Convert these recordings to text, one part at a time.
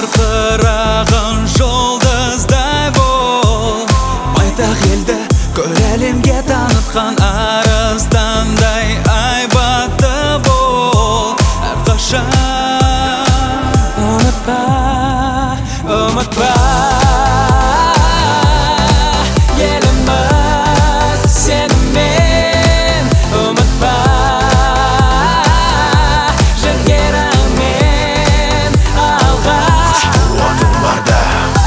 жарқыраған жұлдыздай бол, байтақ елді көр әлемге танытқан арыстандай айбатты бол. Әрқашан ұмытпа, ұмытпа еліміз сенімен, ұмытпа жігеріңмен алға. Күш-қуатың барда,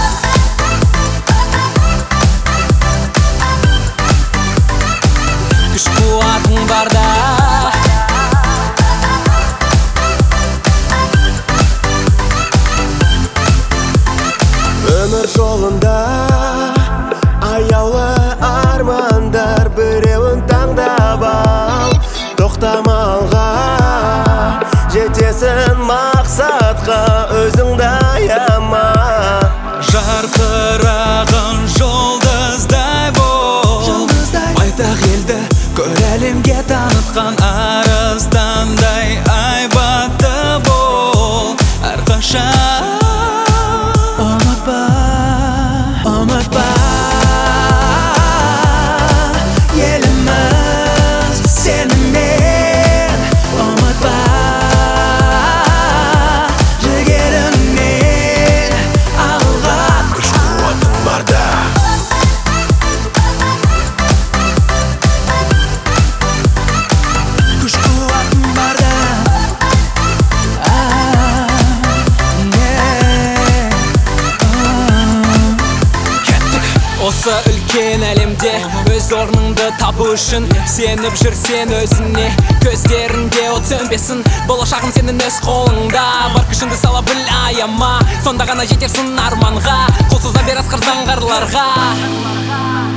күш-қуатың барда, өмір жолында аяулы армандар, біреуін таңдап ал, тоқтама алға, жетесің мақсатқа, өзіңді аяма. жарқыраған жұлдыздай бол, байтақ елді көр әлемге танытқан арыстандай айбатты бол. Әрқашан ұмытпа, ұмытпа еліміз сенімен, ұмытпа жігеріңмен алға. Күш-қуатың барда, Күш-қуатың барда, кеттік. Осы үлкен әлемде өз орныңды табу үшін сеніп жүрсен өзіне, көздерінде от сөнбесін, болашағың сенің өз қолыңда. Бар күшіңді сала біл, аяма, сонда ғана жетерсің арманға, қол соза бер асқар заңғарларға.